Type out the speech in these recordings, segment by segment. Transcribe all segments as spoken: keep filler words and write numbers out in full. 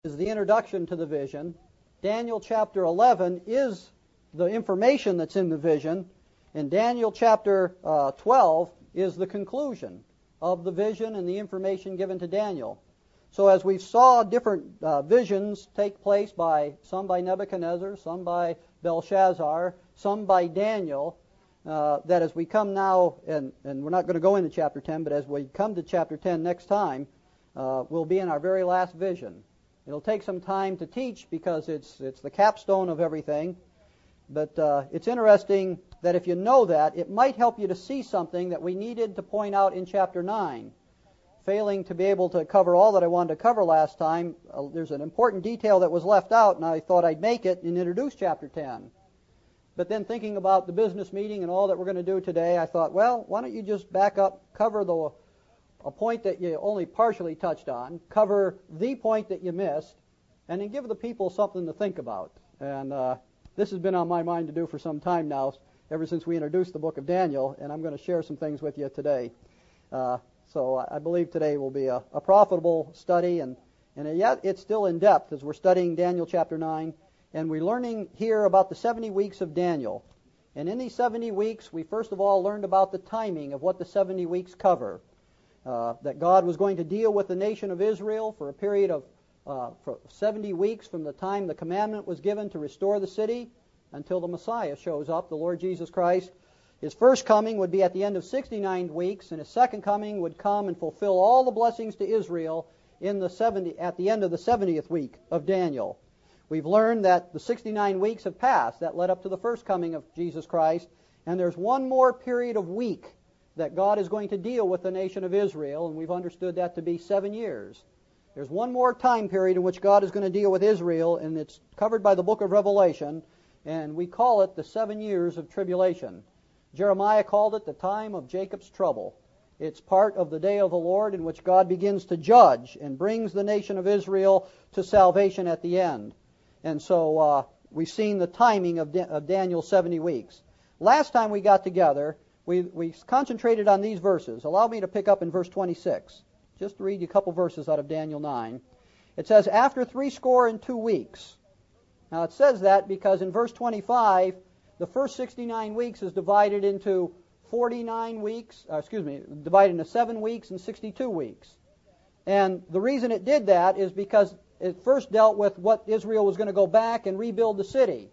is the introduction to the vision. Daniel chapter eleven is the information that's in the vision. And Daniel chapter uh, twelve is the conclusion of the vision and the information given to Daniel. So as we saw different uh, visions take place by some by Nebuchadnezzar, some by Belshazzar, some by Daniel, uh, that as we come now, and, and we're not going to go into chapter ten, but as we come to chapter ten next time, uh, we'll be in our very last vision. It'll take some time to teach because it's it's the capstone of everything, but uh, it's interesting that if you know that, it might help you to see something that we needed to point out in chapter nine. Failing to be able to cover all that I wanted to cover last time, uh, there's an important detail that was left out, and I thought I'd make it and introduce chapter ten. But then thinking about the business meeting and all that we're going to do today, I thought, well, why don't you just back up, cover the a point that you only partially touched on, cover the point that you missed, and then give the people something to think about. And uh, this has been on my mind to do for some time now, ever since we introduced the book of Daniel, and I'm going to share some things with you today. Uh, so I believe today will be a, a profitable study, and, and yet it's still in depth as we're studying Daniel chapter nine, and we're learning here about the seventy weeks of Daniel. And in these seventy weeks, we first of all learned about the timing of what the seventy weeks cover. Uh, that God was going to deal with the nation of Israel for a period of uh, for seventy weeks from the time the commandment was given to restore the city until the Messiah shows up, the Lord Jesus Christ. His first coming would be at the end of sixty-nine weeks, and his second coming would come and fulfill all the blessings to Israel in the seventy at the end of the seventieth week of Daniel. We've learned that the sixty-nine weeks have passed. That led up to the first coming of Jesus Christ, and there's one more period of week that God is going to deal with the nation of Israel, and we've understood that to be seven years. There's one more time period in which God is going to deal with Israel, and it's covered by the book of Revelation, and we call it the seven years of tribulation. Jeremiah called it the time of Jacob's trouble. It's part of the day of the Lord in which God begins to judge and brings the nation of Israel to salvation at the end. And so uh, we've seen the timing of, da- of Daniel's seventy weeks. Last time we got together, We, we concentrated on these verses. Allow me to pick up in verse twenty-six, just to read you a couple verses out of Daniel nine. It says, after three score and two weeks. Now it says that because in verse twenty-five, the first sixty-nine weeks is divided into forty-nine weeks, uh, excuse me, divided into seven weeks and sixty-two weeks. And the reason it did that is because it first dealt with what Israel was going to go back and rebuild the city.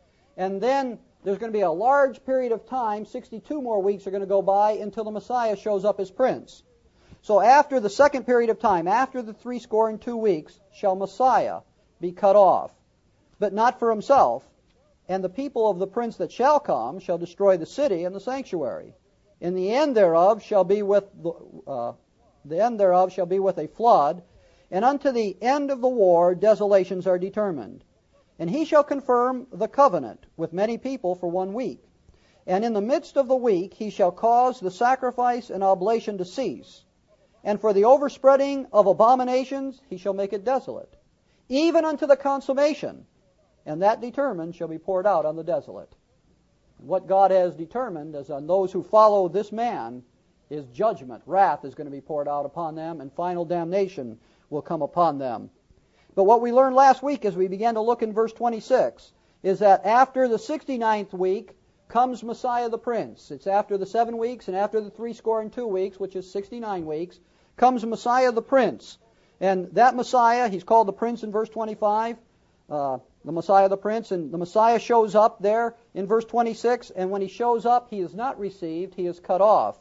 And then there's going to be a large period of time, sixty-two more weeks are going to go by until the Messiah shows up as prince. So after the second period of time, after the three score and two weeks, shall Messiah be cut off, but not for himself. And the people of the prince that shall come shall destroy the city and the sanctuary. In the end thereof shall be with the, uh, the end thereof shall be with a flood, and unto the end of the war desolations are determined. And he shall confirm the covenant with many people for one week. And in the midst of the week he shall cause the sacrifice and oblation to cease. And for the overspreading of abominations he shall make it desolate, even unto the consummation. And that determined shall be poured out on the desolate. And what God has determined is on those who follow this man is judgment. Wrath is going to be poured out upon them, and final damnation will come upon them. But what we learned last week as we began to look in verse twenty-six is that after the sixty-ninth week comes Messiah the Prince. It's after the seven weeks and after the three score and two weeks, which is sixty-nine weeks, comes Messiah the Prince. And that Messiah, he's called the Prince in verse twenty-five, uh, the Messiah the Prince, and the Messiah shows up there in verse twenty-six, and when he shows up, he is not received, he is cut off.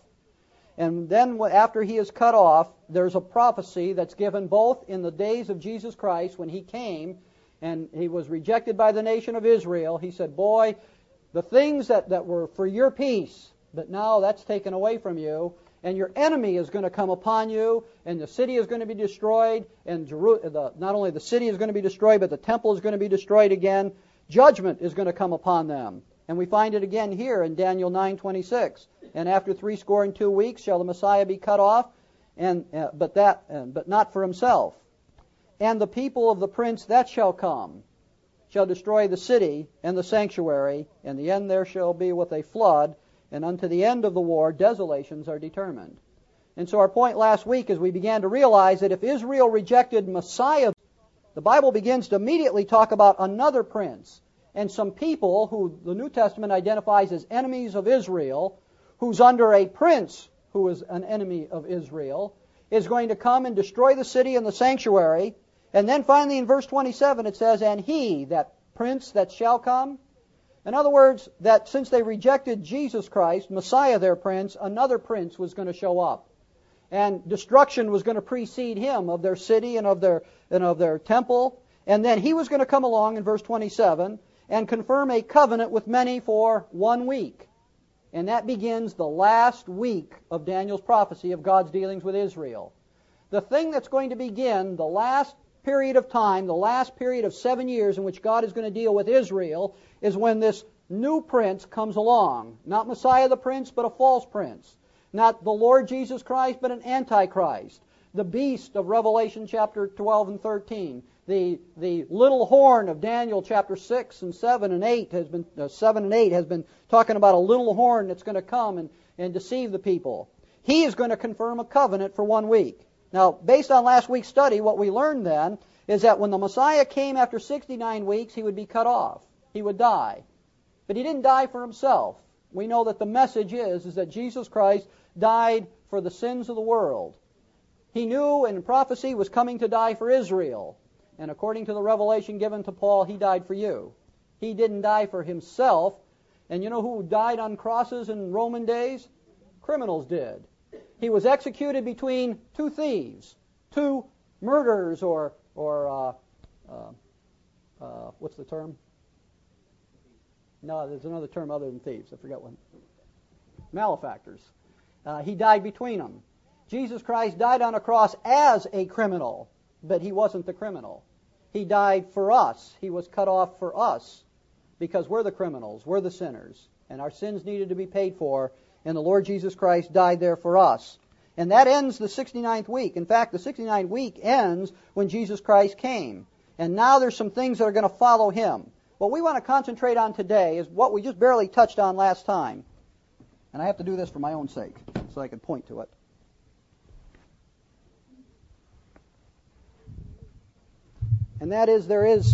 And then after he is cut off, there's a prophecy that's given both in the days of Jesus Christ when he came and he was rejected by the nation of Israel. He said, boy, the things that, that were for your peace, but now that's taken away from you, and your enemy is going to come upon you, and the city is going to be destroyed, and Jeru- the, not only the city is going to be destroyed, but the temple is going to be destroyed again. Judgment is going to come upon them. And we find it again here in Daniel nine twenty-six. And after three score and two weeks shall the Messiah be cut off, and uh, but that uh, but not for himself. And the people of the prince that shall come shall destroy the city and the sanctuary, and the end there shall be with a flood, and unto the end of the war desolations are determined. And so our point last week is we began to realize that if Israel rejected Messiah the Bible begins to immediately talk about another prince and some people who the New Testament identifies as enemies of Israel, who's under a prince who is an enemy of Israel, is going to come and destroy the city and the sanctuary. And then finally in verse twenty-seven it says, and he, that prince that shall come. In other words, that since they rejected Jesus Christ, Messiah their prince, another prince was going to show up. And destruction was going to precede him of their city and of their and of their temple. And then he was going to come along in verse twenty-seven and confirm a covenant with many for one week. And that begins the last week of Daniel's prophecy of God's dealings with Israel. The thing that's going to begin the last period of time, the last period of seven years in which God is going to deal with Israel, is when this new prince comes along. Not Messiah the prince, but a false prince. Not the Lord Jesus Christ, but an antichrist. The beast of Revelation chapter twelve and thirteen. The, the little horn of Daniel chapter six and seven and eight has been, uh, seven and eight has been talking about a little horn that's going to come and, and deceive the people. He is going to confirm a covenant for one week. Now, based on last week's study, what we learned then is that when the Messiah came after sixty-nine weeks, he would be cut off. He would die. But he didn't die for himself. We know that the message is, is that Jesus Christ died for the sins of the world. He knew in prophecy was coming to die for Israel. And according to the revelation given to Paul, he died for you. He didn't die for himself. And you know who died on crosses in Roman days? Criminals did. He was executed between two thieves, two murderers, or or uh, uh, uh, what's the term? No, there's another term other than thieves. I forgot one. Malefactors. Uh, he died between them. Jesus Christ died on a cross as a criminal, but he wasn't the criminal. He died for us. He was cut off for us because we're the criminals, we're the sinners, and our sins needed to be paid for, and the Lord Jesus Christ died there for us. And that ends the sixty-ninth week. In fact, the sixty-ninth week ends when Jesus Christ came. And now there's some things that are going to follow him. What we want to concentrate on today is what we just barely touched on last time. And I have to do this for my own sake, so I can point to it. And that is, there is,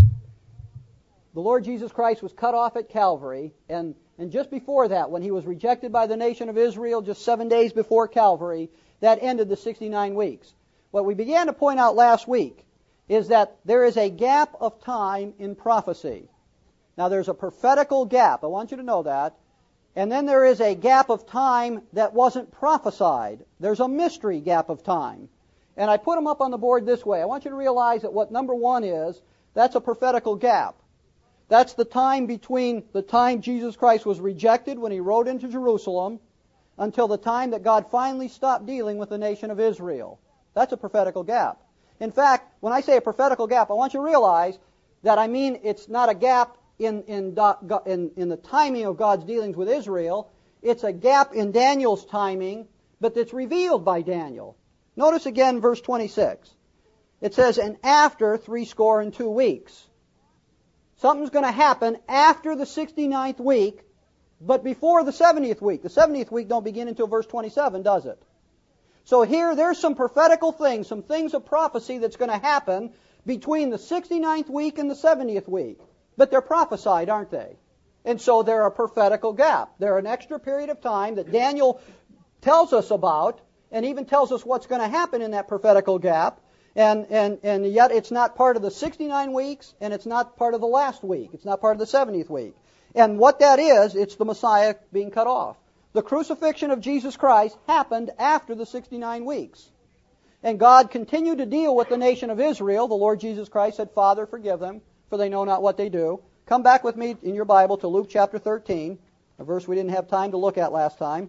the Lord Jesus Christ was cut off at Calvary, and, and just before that, when he was rejected by the nation of Israel, just seven days before Calvary, that ended the sixty-nine weeks. What we began to point out last week is that there is a gap of time in prophecy. Now, there's a prophetical gap. I want you to know that. And then there is a gap of time that wasn't prophesied. There's a mystery gap of time. And I put them up on the board this way. I want you to realize that what number one is, that's a prophetical gap. That's the time between the time Jesus Christ was rejected when he rode into Jerusalem until the time that God finally stopped dealing with the nation of Israel. That's a prophetical gap. In fact, when I say a prophetical gap, I want you to realize that I mean it's not a gap in, in, in, in the timing of God's dealings with Israel. It's a gap in Daniel's timing, but it's revealed by Daniel. Notice again verse twenty-six. It says, and after three score and two weeks. Something's going to happen after the sixty-ninth week, but before the seventieth week. The seventieth week don't begin until verse twenty-seven, does it? So here, there's some prophetical things, some things of prophecy that's going to happen between the sixty-ninth week and the seventieth week. But they're prophesied, aren't they? And so they're a prophetical gap. They're an extra period of time that Daniel tells us about, and even tells us what's going to happen in that prophetical gap. And, and, and yet it's not part of the sixty-nine weeks, and it's not part of the last week. It's not part of the seventieth week. And what that is, it's the Messiah being cut off. The crucifixion of Jesus Christ happened after the sixty-nine weeks. And God continued to deal with the nation of Israel. The Lord Jesus Christ said, Father, forgive them, for they know not what they do. Come back with me in your Bible to Luke chapter thirteen, a verse we didn't have time to look at last time.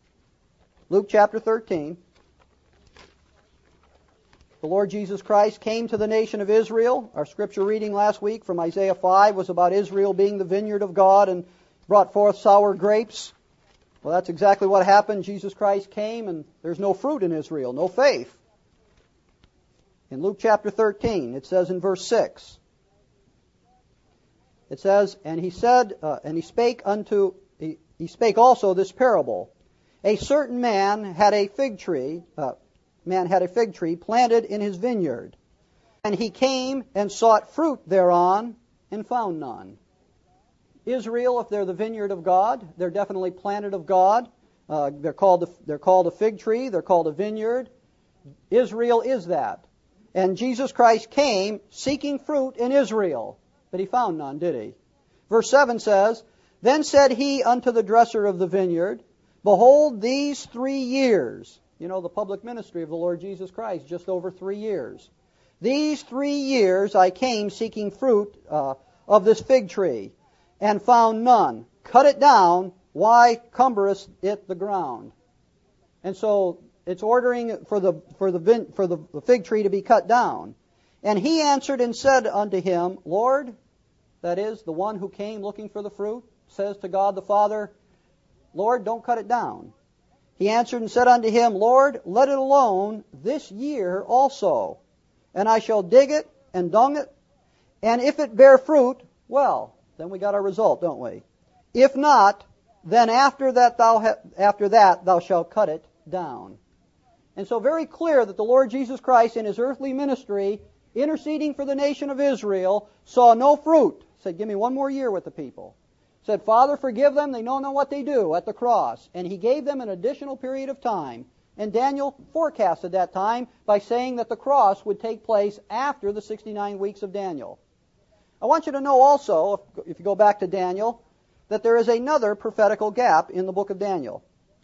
Luke chapter thirteen. The Lord Jesus Christ came to the nation of Israel. Our scripture reading last week from Isaiah five was about Israel being the vineyard of God and brought forth sour grapes. Well, that's exactly what happened. Jesus Christ came and there's no fruit in Israel, no faith. In Luke chapter thirteen, it says in verse six, it says, and he said, uh, and he spake unto, he, he spake also this parable. A certain man had a fig tree, uh, man had a fig tree planted in his vineyard, And he came and sought fruit thereon, and found none. Israel, if they're the vineyard of God, they're definitely planted of God. Uh, they're called a, they're called a fig tree. They're called a vineyard. Israel is that. And Jesus Christ came seeking fruit in Israel, but he found none, did he? Verse seven says, Then said he unto the dresser of the vineyard, Behold, these three years, you know, the public ministry of the Lord Jesus Christ, just over three years. These three years I came seeking fruit uh, of this fig tree, and found none. Cut it down, why cumbereth it the ground? And so it's ordering for the for the vin, for the fig tree to be cut down. And he answered and said unto him, Lord, that is, the one who came looking for the fruit, says to God the Father, Lord, don't cut it down. He answered and said unto him, Lord, let it alone this year also, and I shall dig it and dung it, and if it bear fruit, well, then we got our result, don't we? If not, then after that thou ha- after that thou shalt cut it down. And so very clear that the Lord Jesus Christ in his earthly ministry, interceding for the nation of Israel, saw no fruit. Said, give me one more year with the people. Said, Father, forgive them, they know not what they do, at the cross. And he gave them an additional period of time. And Daniel forecasted that time by saying that the cross would take place after the sixty-nine weeks of Daniel. I want you to know also, if you go back to Daniel, that there is another prophetical gap in the book of Daniel.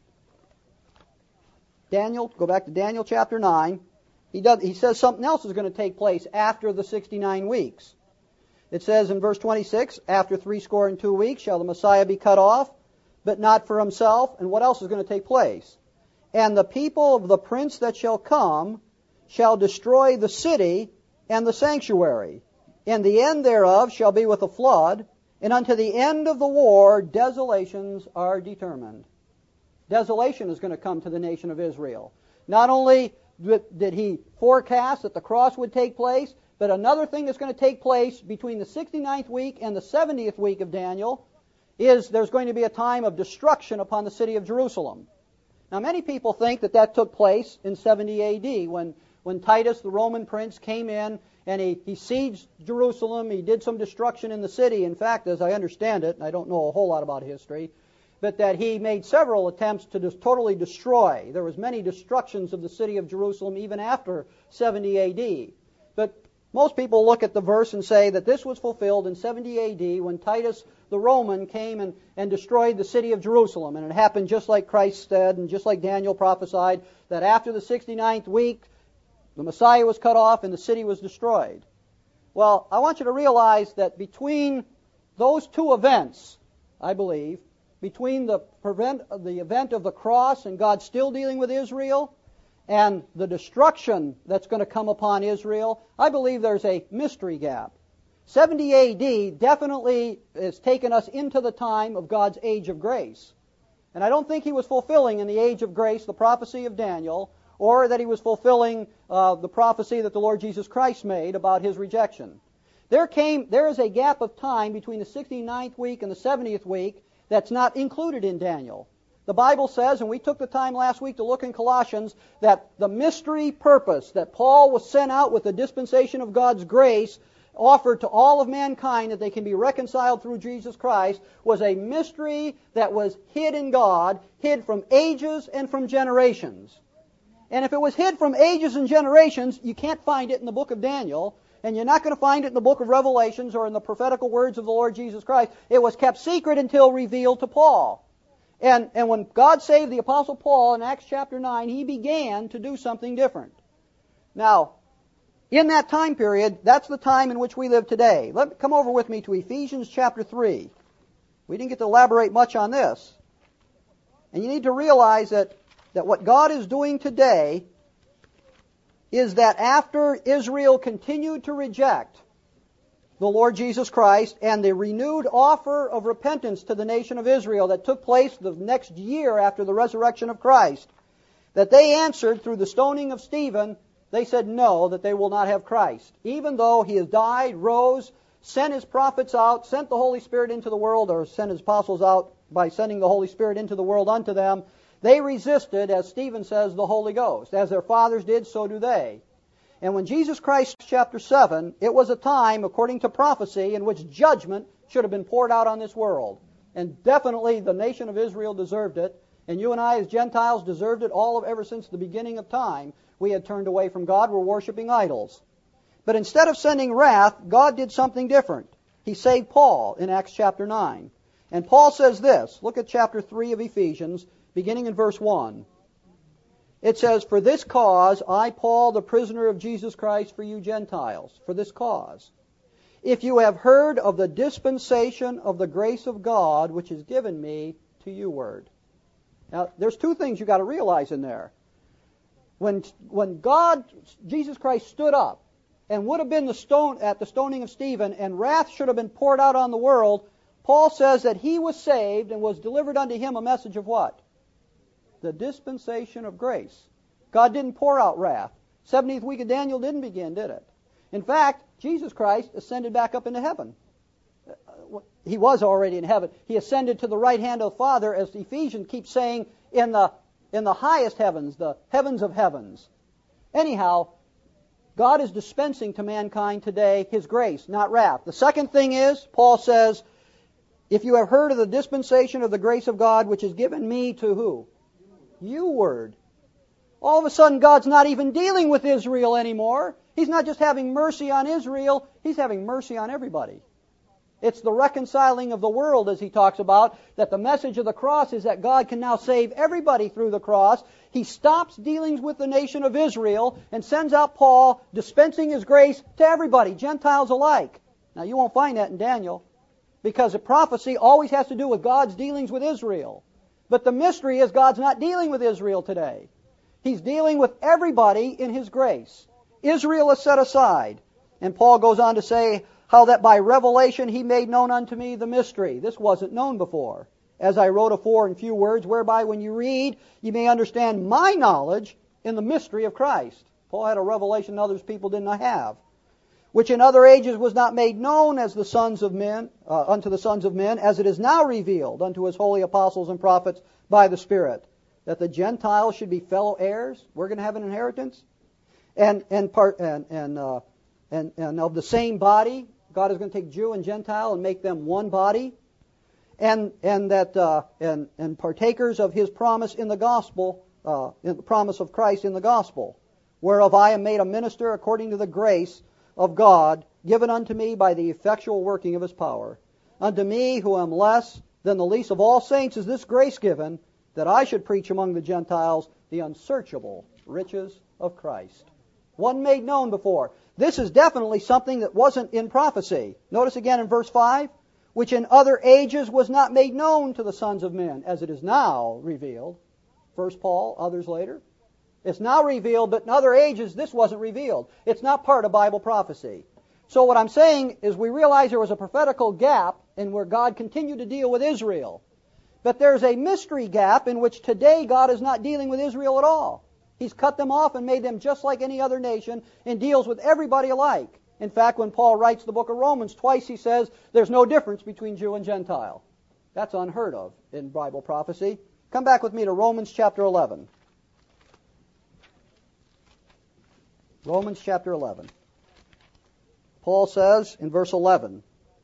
Daniel, go back to Daniel chapter nine. He does, he says something else is going to take place after the sixty-nine weeks. It says in verse twenty-six, After threescore and two weeks shall the Messiah be cut off, but not for himself. And what else is going to take place? And the people of the prince that shall come shall destroy the city and the sanctuary. And the end thereof shall be with a flood, and unto the end of the war desolations are determined. Desolation is going to come to the nation of Israel. Not only did he forecast that the cross would take place, but another thing that's going to take place between the sixty-ninth week and the seventieth week of Daniel is there's going to be a time of destruction upon the city of Jerusalem. Now, many people think that that took place in seventy A D when, when Titus, the Roman prince, came in and he, he sieged Jerusalem. He did some destruction in the city. In fact, as I understand it, and I don't know a whole lot about history, but that he made several attempts to just totally destroy. There was many destructions of the city of Jerusalem even after seventy A D. But most people look at the verse and say that this was fulfilled in seventy A D when Titus the Roman came and, and destroyed the city of Jerusalem. And it happened just like Christ said and just like Daniel prophesied, that after the sixty-ninth week, the Messiah was cut off and the city was destroyed. Well, I want you to realize that between those two events, I believe, between the, prevent, the event of the cross and God still dealing with Israel and the destruction that's going to come upon Israel, I believe there's a mystery gap. seventy A D definitely has taken us into the time of God's age of grace. And I don't think he was fulfilling in the age of grace the prophecy of Daniel, or that he was fulfilling uh, the prophecy that the Lord Jesus Christ made about his rejection. There came, there is a gap of time between the sixty-ninth week and the seventieth week that's not included in Daniel. The Bible says, and we took the time last week to look in Colossians, that the mystery purpose that Paul was sent out with the dispensation of God's grace offered to all of mankind that they can be reconciled through Jesus Christ was a mystery that was hid in God, hid from ages and from generations. And if it was hid from ages and generations, you can't find it in the book of Daniel, and you're not going to find it in the book of Revelations or in the prophetical words of the Lord Jesus Christ. It was kept secret until revealed to Paul. And, and when God saved the Apostle Paul in Acts chapter nine, he began to do something different. Now, in that time period, that's the time in which we live today. Let come over with me to Ephesians chapter three. We didn't get to elaborate much on this. And you need to realize that, that what God is doing today is that after Israel continued to reject the Lord Jesus Christ and the renewed offer of repentance to the nation of Israel that took place the next year after the resurrection of Christ, that they answered through the stoning of Stephen, they said no, that they will not have Christ. Even though he has died, rose, sent his prophets out, sent the Holy Spirit into the world, or sent his apostles out by sending the Holy Spirit into the world unto them, they resisted, as Stephen says, the Holy Ghost. As their fathers did, so do they. And when Jesus Christ, chapter seven, it was a time, according to prophecy, in which judgment should have been poured out on this world. And definitely the nation of Israel deserved it. And you and I as Gentiles deserved it all of ever since the beginning of time. We had turned away from God. We're worshiping idols. But instead of sending wrath, God did something different. He saved Paul in Acts chapter nine. And Paul says this. Look at chapter three of Ephesians, beginning in verse one. It says, "For this cause, I, Paul, the prisoner of Jesus Christ, for you Gentiles." For this cause. "If you have heard of the dispensation of the grace of God, which is given me to you word." Now, there's two things you've got to realize in there. When, when God, Jesus Christ, stood up and would have been the stone at the stoning of Stephen, and wrath should have been poured out on the world, Paul says that he was saved and was delivered unto him a message of what? The dispensation of grace. God didn't pour out wrath. seventieth week of Daniel didn't begin, did it? In fact, Jesus Christ ascended back up into heaven. He was already in heaven. He ascended to the right hand of the Father, as Ephesians keeps saying, in the in the highest heavens, the heavens of heavens. Anyhow, God is dispensing to mankind today His grace, not wrath. The second thing is, Paul says, "If you have heard of the dispensation of the grace of God, which is given me to who? You word." All of a sudden, God's not even dealing with Israel anymore. He's not just having mercy on Israel. He's having mercy on everybody. It's the reconciling of the world, as he talks about, that the message of the cross is that God can now save everybody through the cross. He stops dealings with the nation of Israel and sends out Paul, dispensing his grace to everybody, Gentiles alike. Now, you won't find that in Daniel, because a prophecy always has to do with God's dealings with Israel. But the mystery is God's not dealing with Israel today. He's dealing with everybody in His grace. Israel is set aside. And Paul goes on to say how that by revelation He made known unto me the mystery. This wasn't known before. As I wrote afore in few words, whereby when you read, you may understand my knowledge in the mystery of Christ. Paul had a revelation others people did not have, which in other ages was not made known as the sons of men, uh, unto the sons of men, as it is now revealed unto His holy apostles and prophets by the Spirit, that the Gentiles should be fellow heirs. We're going to have an inheritance, and and part and and uh, and and of the same body. God is going to take Jew and Gentile and make them one body, and and that uh, and and partakers of His promise in the gospel, uh, in the promise of Christ in the gospel, whereof I am made a minister according to the grace of God, given unto me by the effectual working of His power. Unto me, who am less than the least of all saints, is this grace given, that I should preach among the Gentiles the unsearchable riches of Christ. One made known before. This is definitely something that wasn't in prophecy. Notice again in verse five, which in other ages was not made known to the sons of men, as it is now revealed. First Paul, others later. It's now revealed, but in other ages this wasn't revealed. It's not part of Bible prophecy. So what I'm saying is we realize there was a prophetical gap in where God continued to deal with Israel. But there's a mystery gap in which today God is not dealing with Israel at all. He's cut them off and made them just like any other nation and deals with everybody alike. In fact, when Paul writes the book of Romans, twice he says there's no difference between Jew and Gentile. That's unheard of in Bible prophecy. Come back with me to Romans chapter eleven. Romans chapter eleven. Paul says in verse eleven,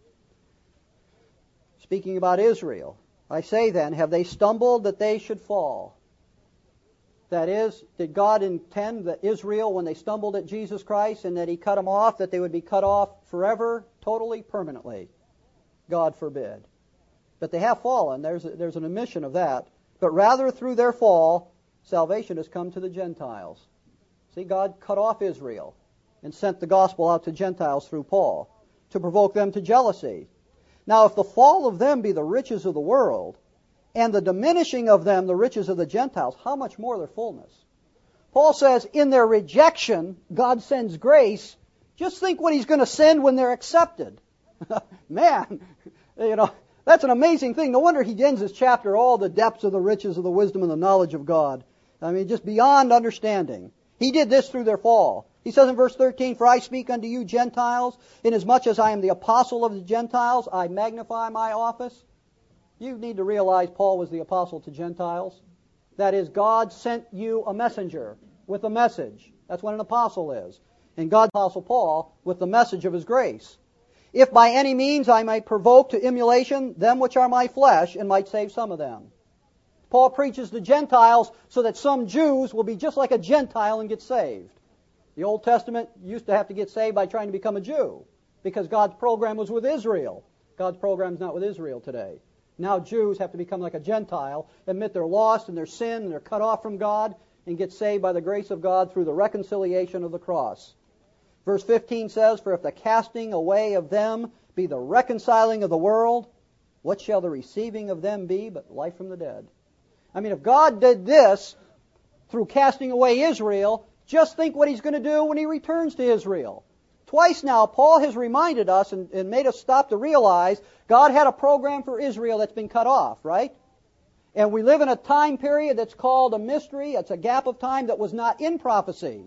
speaking about Israel, I say then, have they stumbled that they should fall? That is, did God intend that Israel, when they stumbled at Jesus Christ and that He cut them off, that they would be cut off forever, totally, permanently? God forbid. But they have fallen. There's, a, there's an omission of that. But rather through their fall, salvation has come to the Gentiles. See, God cut off Israel and sent the gospel out to Gentiles through Paul to provoke them to jealousy. Now, if the fall of them be the riches of the world, and the diminishing of them the riches of the Gentiles, how much more their fullness? Paul says, in their rejection, God sends grace. Just think what He's going to send when they're accepted. Man, you know, that's an amazing thing. No wonder he ends his chapter, all the depths of the riches of the wisdom and the knowledge of God. I mean, just beyond understanding. He did this through their fall. He says in verse thirteen, for I speak unto you Gentiles, inasmuch as I am the apostle of the Gentiles, I magnify my office. You need to realize Paul was the apostle to Gentiles. That is, God sent you a messenger with a message. That's what an apostle is. And God, Apostle Paul, with the message of his grace. If by any means I might provoke to emulation them which are my flesh, and might save some of them. Paul preaches to Gentiles so that some Jews will be just like a Gentile and get saved. The Old Testament used to have to get saved by trying to become a Jew, because God's program was with Israel. God's program is not with Israel today. Now Jews have to become like a Gentile, admit they're lost and their sin, and they're cut off from God, and get saved by the grace of God through the reconciliation of the cross. Verse fifteen says, For if the casting away of them be the reconciling of the world, what shall the receiving of them be but life from the dead? I mean, if God did this through casting away Israel, just think what He's going to do when He returns to Israel. Twice now, Paul has reminded us and, and made us stop to realize God had a program for Israel that's been cut off, right? And we live in a time period that's called a mystery. It's a gap of time that was not in prophecy.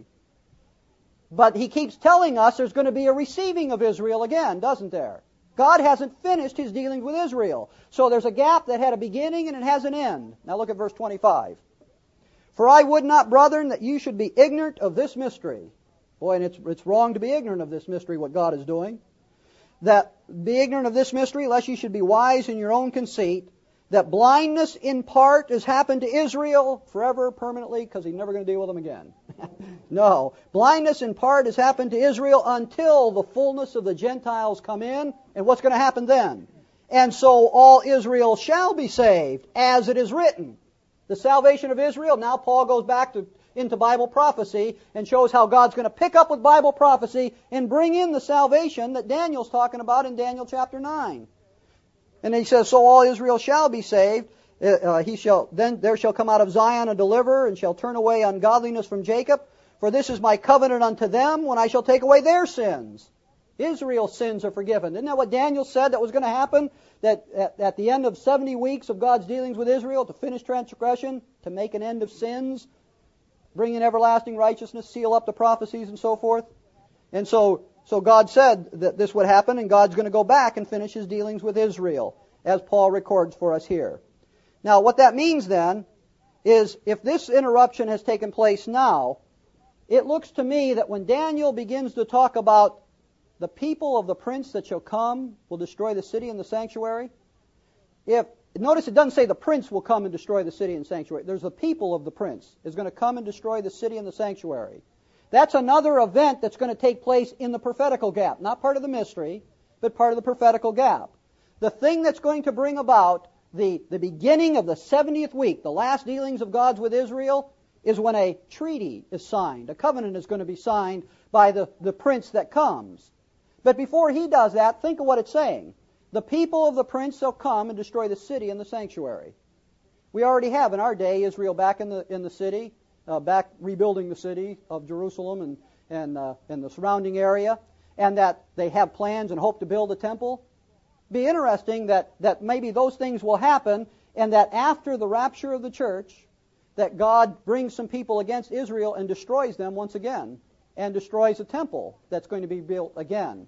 But he keeps telling us there's going to be a receiving of Israel again, doesn't there? God hasn't finished His dealings with Israel. So there's a gap that had a beginning and it has an end. Now look at verse twenty-five. For I would not, brethren, that you should be ignorant of this mystery. Boy, and it's, it's wrong to be ignorant of this mystery, what God is doing. That be ignorant of this mystery, lest you should be wise in your own conceit, that blindness in part has happened to Israel forever, permanently, because He's never going to deal with them again. No. Blindness in part has happened to Israel until the fullness of the Gentiles come in. And what's going to happen then? And so all Israel shall be saved, as it is written. The salvation of Israel, now Paul goes back to, into Bible prophecy and shows how God's going to pick up with Bible prophecy and bring in the salvation that Daniel's talking about in Daniel chapter nine. And he says, so all Israel shall be saved. Uh, he shall then there shall come out of Zion a deliverer, and shall turn away ungodliness from Jacob. For this is my covenant unto them, when I shall take away their sins. Israel's sins are forgiven. Isn't that what Daniel said that was going to happen? That at, at the end of seventy weeks of God's dealings with Israel, to finish transgression, to make an end of sins, bring in everlasting righteousness, seal up the prophecies, and so forth. And so, so God said that this would happen, and God's going to go back and finish His dealings with Israel, as Paul records for us here. Now, what that means then is, if this interruption has taken place now, it looks to me that when Daniel begins to talk about the people of the prince that shall come will destroy the city and the sanctuary, if notice it doesn't say the prince will come and destroy the city and sanctuary. There's the people of the prince is going to come and destroy the city and the sanctuary. That's another event that's going to take place in the prophetical gap. Not part of the mystery, but part of the prophetical gap. The thing that's going to bring about the, the beginning of the seventieth week, the last dealings of God's with Israel, is when a treaty is signed. A covenant is going to be signed by the, the prince that comes. But before he does that, think of what it's saying. The people of the prince shall come and destroy the city and the sanctuary. We already have in our day Israel back in the in the city, uh, back rebuilding the city of Jerusalem and and uh, and the surrounding area, and that they have plans and hope to build a temple. Be interesting that that maybe those things will happen, and that after the rapture of the church, that God brings some people against Israel and destroys them once again, and destroys a temple that's going to be built again.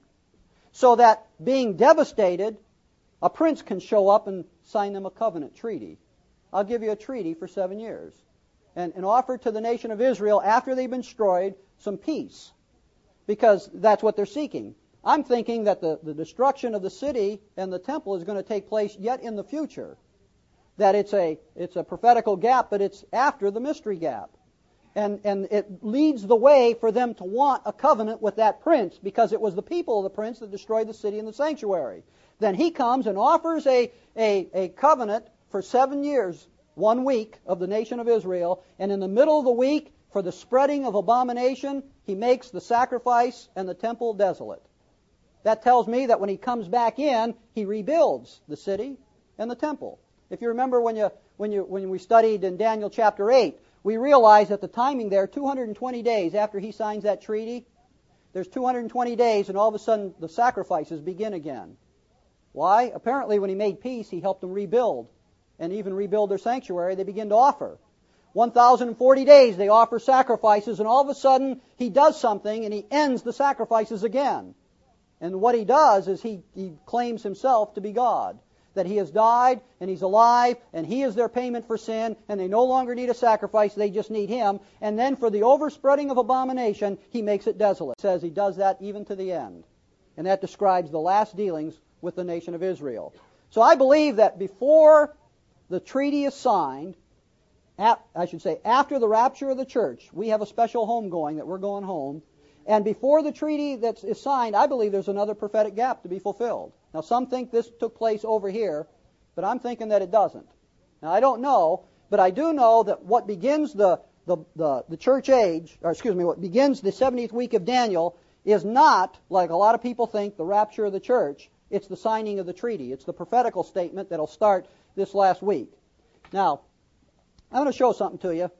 So that being devastated, a prince can show up and sign them a covenant treaty. I'll give you a treaty for seven years. And, and offer to the nation of Israel, after they've been destroyed, some peace. Because that's what they're seeking. I'm thinking that the, the destruction of the city and the temple is going to take place yet in the future. That it's a it's a prophetical gap, but it's after the mystery gap. And, and it leads the way for them to want a covenant with that prince, because it was the people of the prince that destroyed the city and the sanctuary. Then he comes and offers a, a, a covenant for seven years, one week of the nation of Israel, and in the middle of the week, for the spreading of abomination, he makes the sacrifice and the temple desolate. That tells me that when he comes back in, he rebuilds the city and the temple. If you remember when you when you when we studied in Daniel chapter eight, we realized that the timing there, two hundred twenty days after he signs that treaty, there's two hundred twenty days, and all of a sudden the sacrifices begin again. Why? Apparently when he made peace, he helped them rebuild, and even rebuild their sanctuary. They begin to offer. one thousand forty days they offer sacrifices, and all of a sudden he does something and he ends the sacrifices again. And what he does is he, he claims himself to be God. that He has died and He's alive and He is their payment for sin and they no longer need a sacrifice, they just need Him. And then for the overspreading of abomination, He makes it desolate. It says He does that even to the end. And that describes the last dealings with the nation of Israel. So I believe that before the treaty is signed, at, I should say after the rapture of the church, we have a special homegoing that we're going home. And before the treaty that is signed, I believe there's another prophetic gap to be fulfilled. Now, some think this took place over here, but I'm thinking that it doesn't. Now, I don't know, but I do know that what begins the, the, the, the church age, or excuse me, what begins the seventieth week of Daniel is not, like a lot of people think, the rapture of the church. It's the signing of the treaty. It's the prophetical statement that'll start this last week. Now, I'm going to show something to you,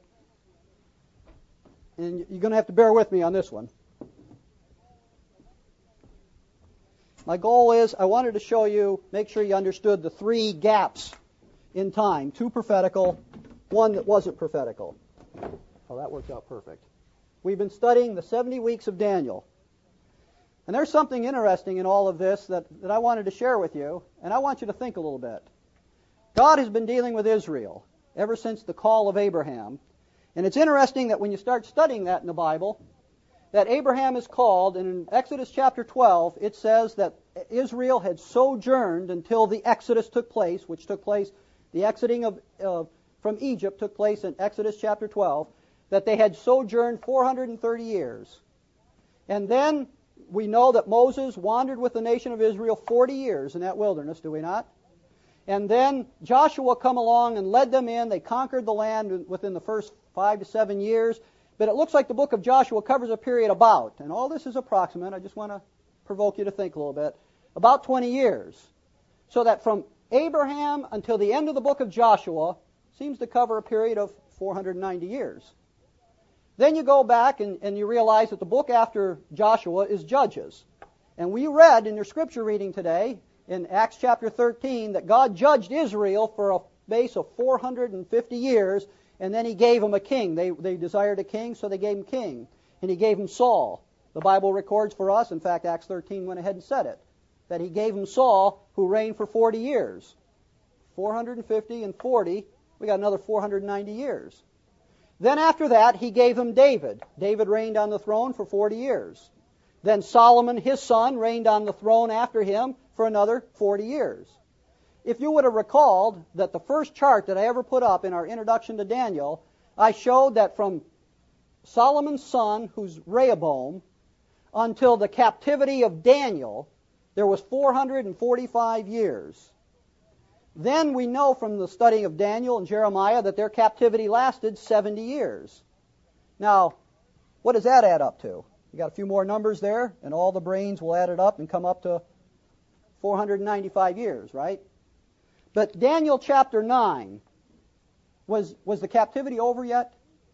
and you're going to have to bear with me on this one. My goal is I wanted to show you, make sure you understood the three gaps in time. Two prophetical, one that wasn't prophetical. Oh, that worked out perfect. We've been studying the seventy weeks of Daniel. And there's something interesting in all of this that, that I wanted to share with you, and I want you to think a little bit. God has been dealing with Israel ever since the call of Abraham. And it's interesting that when you start studying that in the Bible, that Abraham is called, and in Exodus chapter twelve, it says that Israel had sojourned until the Exodus took place, which took place, the exiting of uh, from Egypt took place in Exodus chapter twelve, that they had sojourned four hundred thirty years. And then we know that Moses wandered with the nation of Israel forty years in that wilderness, do we not? And then Joshua come along and led them in. They conquered the land within the first five to seven years. But it looks like the book of Joshua covers a period about, and all this is approximate, I just want to provoke you to think a little bit, about twenty years. So that from Abraham until the end of the book of Joshua seems to cover a period of four hundred ninety years. Then you go back and, and you realize that the book after Joshua is Judges. And we read in your scripture reading today, in Acts chapter thirteen, that God judged Israel for a base of four hundred fifty years, and then He gave them a king. They, they desired a king, so they gave him king. And He gave him Saul. The Bible records for us, in fact, Acts thirteen went ahead and said it, that He gave him Saul, who reigned for forty years. four hundred fifty and forty, we got another four hundred ninety years. Then after that, He gave him David. David reigned on the throne for forty years. Then Solomon, his son, reigned on the throne after him for another forty years. If you would have recalled that the first chart that I ever put up in our introduction to Daniel, I showed that from Solomon's son, who's Rehoboam, until the captivity of Daniel, there was four hundred forty-five years. Then we know from the study of Daniel and Jeremiah that their captivity lasted seventy years. Now, what does that add up to? You got a few more numbers there, and all the brains will add it up and come up to four hundred ninety-five years, right? But Daniel chapter nine, was, was the captivity over yet?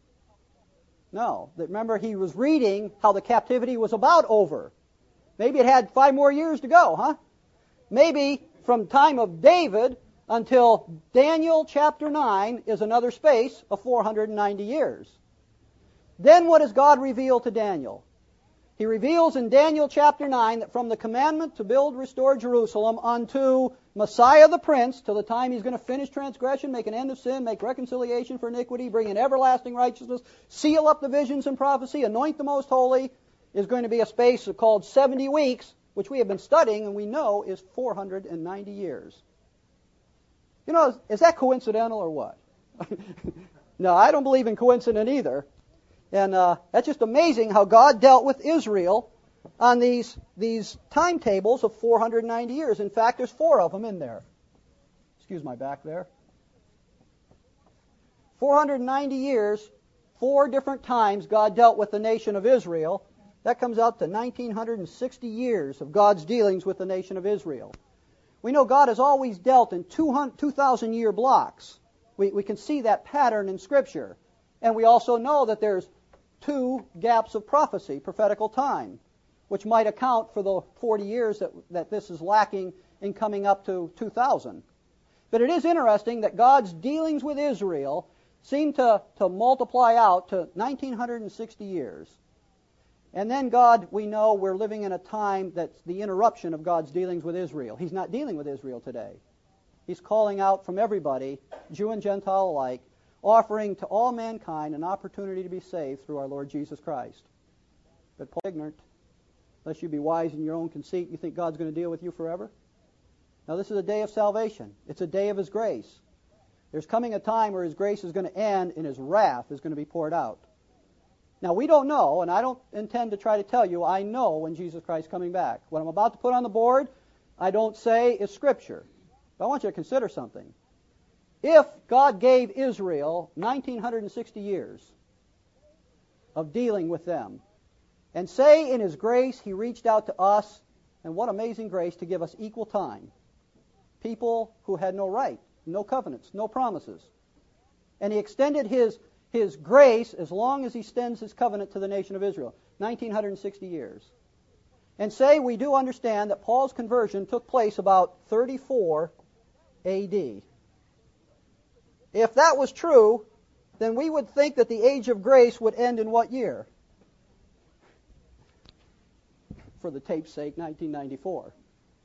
No. Remember, he was reading how the captivity was about over. Maybe it had five more years to go, huh? Maybe from time of David until Daniel chapter nine is another space of four hundred ninety years. Then what does God reveal to Daniel? He reveals in Daniel chapter nine that from the commandment to build, restore Jerusalem unto Messiah the Prince, till the time He's going to finish transgression, make an end of sin, make reconciliation for iniquity, bring in everlasting righteousness, seal up the visions and prophecy, anoint the most holy, is going to be a space called seventy weeks, which we have been studying and we know is four hundred ninety years. You know, is that coincidental or what? No, I don't believe in coincidence either. And uh, that's just amazing how God dealt with Israel on these these timetables of four hundred ninety years. In fact, there's four of them in there. Excuse my back there. four hundred ninety years, four different times God dealt with the nation of Israel. That comes out to one thousand nine hundred sixty years of God's dealings with the nation of Israel. We know God has always dealt in two thousand year blocks. We, we can see that pattern in Scripture. And we also know that there's two gaps of prophecy, prophetical time, which might account for the forty years that, that this is lacking in coming up to two thousand. But it is interesting that God's dealings with Israel seem to, to multiply out to one thousand nine hundred sixty years. And then God, we know we're living in a time that's the interruption of God's dealings with Israel. He's not dealing with Israel today. He's calling out from everybody, Jew and Gentile alike, offering to all mankind an opportunity to be saved through our Lord Jesus Christ. But Paul is ignorant, lest you be wise in your own conceit, you think God's going to deal with you forever? Now this is a day of salvation. It's a day of His grace. There's coming a time where His grace is going to end and His wrath is going to be poured out. Now we don't know, and I don't intend to try to tell you, I know when Jesus Christ is coming back. What I'm about to put on the board, I don't say is Scripture. But I want you to consider something. If God gave Israel one thousand nine hundred sixty years of dealing with them, and say in His grace He reached out to us, and what amazing grace to give us equal time. People who had no right, no covenants, no promises. And He extended His, his grace as long as He extends His covenant to the nation of Israel, one thousand nine hundred sixty years. And say we do understand that Paul's conversion took place about thirty-four A D. If that was true, then we would think that the age of grace would end in what year? For the tape's sake, nineteen ninety-four.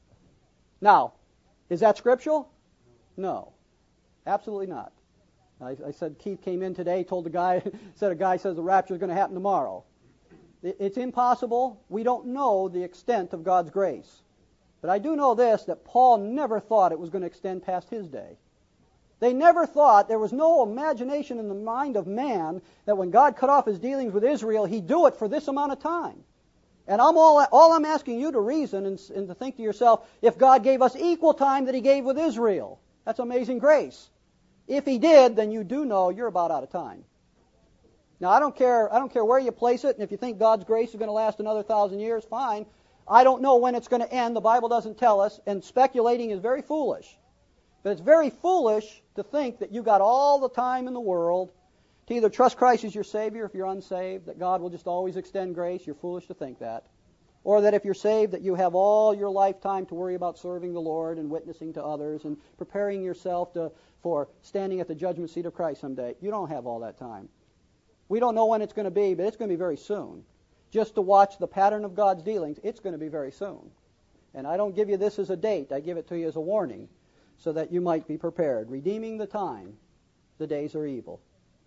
Now, is that scriptural? No, absolutely not. I, I said Keith came in today, told the guy, said a guy says the rapture is going to happen tomorrow. It, it's impossible. We don't know the extent of God's grace. But I do know this, that Paul never thought it was going to extend past his day. They never thought, there was no imagination in the mind of man that when God cut off His dealings with Israel, He'd do it for this amount of time. And I'm all, all I'm asking you to reason and, and to think to yourself, if God gave us equal time that He gave with Israel, that's amazing grace. If He did, then you do know you're about out of time. Now, I don't care, I don't care where you place it, and if you think God's grace is going to last another thousand years, fine. I don't know when it's going to end. The Bible doesn't tell us, and speculating is very foolish. But it's very foolish to think that you've got all the time in the world to either trust Christ as your Savior if you're unsaved, that God will just always extend grace. You're foolish to think that. Or that if you're saved, that you have all your lifetime to worry about serving the Lord and witnessing to others and preparing yourself to, for standing at the judgment seat of Christ someday. You don't have all that time. We don't know when it's going to be, but it's going to be very soon. Just to watch the pattern of God's dealings, it's going to be very soon. And I don't give you this as a date. I give it to you as a warning so that you might be prepared. Redeeming the time, the days are evil.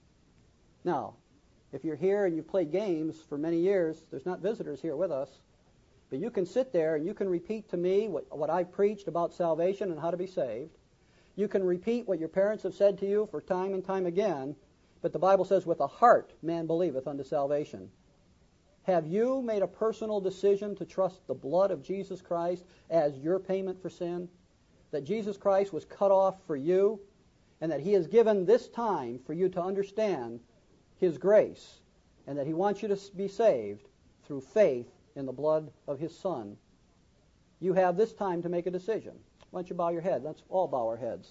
Now, if you're here and you've played games for many years, there's not visitors here with us, but you can sit there and you can repeat to me what, what I've preached about salvation and how to be saved. You can repeat what your parents have said to you for time and time again, but the Bible says, with the heart man believeth unto salvation. Have you made a personal decision to trust the blood of Jesus Christ as your payment for sin? That Jesus Christ was cut off for you, and that He has given this time for you to understand His grace, and that He wants you to be saved through faith in the blood of His Son. You have this time to make a decision. Why don't you bow your head? Let's all bow our heads.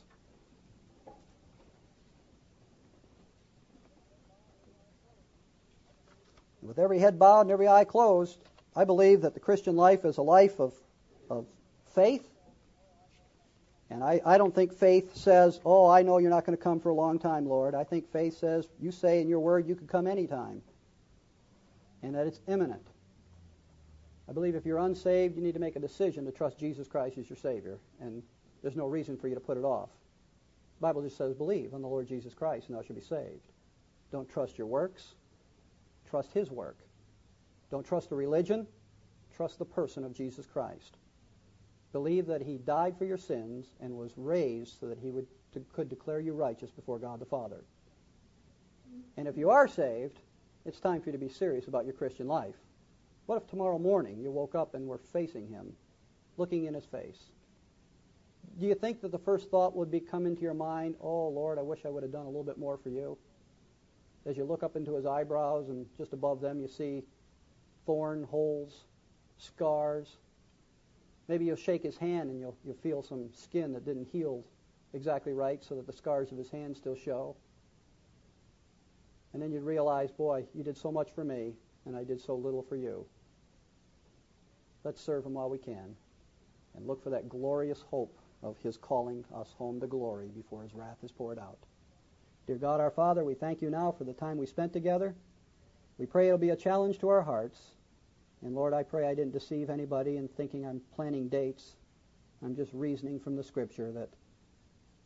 With every head bowed and every eye closed, I believe that the Christian life is a life of, of faith. And I, I don't think faith says, oh, I know you're not going to come for a long time, Lord. I think faith says, you say in your word you can come anytime. And that it's imminent. I believe if you're unsaved, you need to make a decision to trust Jesus Christ as your Savior. And there's no reason for you to put it off. The Bible just says, believe on the Lord Jesus Christ and thou shalt be saved. Don't trust your works. Trust His work. Don't trust a religion. Trust the person of Jesus Christ. Believe that He died for your sins and was raised so that He would to, could declare you righteous before God the Father. And if you are saved, it's time for you to be serious about your Christian life. What if tomorrow morning you woke up and were facing Him, looking in His face? Do you think that the first thought would be come into your mind, oh, Lord, I wish I would have done a little bit more for you? As you look up into His eyebrows and just above them you see thorn holes, scars. Maybe you'll shake His hand and you'll, you'll feel some skin that didn't heal exactly right so that the scars of His hand still show. And then you'd realize, boy, you did so much for me and I did so little for you. Let's serve Him while we can and look for that glorious hope of His calling us home to glory before His wrath is poured out. Dear God, our Father, we thank You now for the time we spent together. We pray it'll be a challenge to our hearts. And Lord, I pray I didn't deceive anybody in thinking I'm planning dates. I'm just reasoning from the Scripture that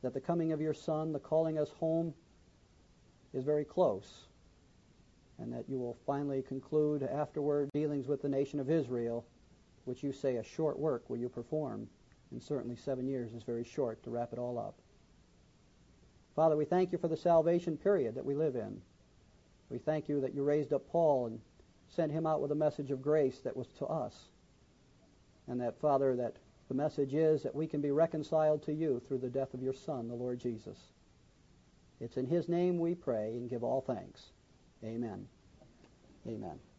that the coming of your Son, the calling us home, is very close, and that you will finally conclude afterward dealings with the nation of Israel, which you say a short work will you perform, and certainly seven years is very short to wrap it all up. Father, we thank you for the salvation period that we live in. We thank you that you raised up Paul and sent him out with a message of grace that was to us, and that, Father, that the message is that we can be reconciled to you through the death of your Son, the Lord Jesus. It's in his name we pray and give all thanks. Amen. Amen.